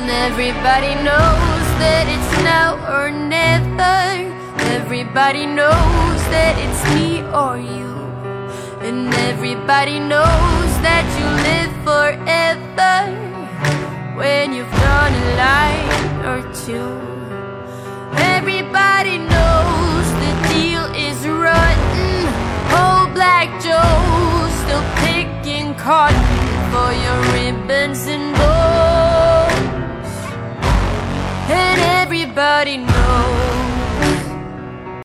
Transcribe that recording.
Everybody knows that it's now or never. Everybody knows that it's me or you. And everybody knows that you live forever when you've done a line or two. Everybody knows the deal is rotten. Old Black Joe's still picking cotton for your ribbons and bows. And everybody knows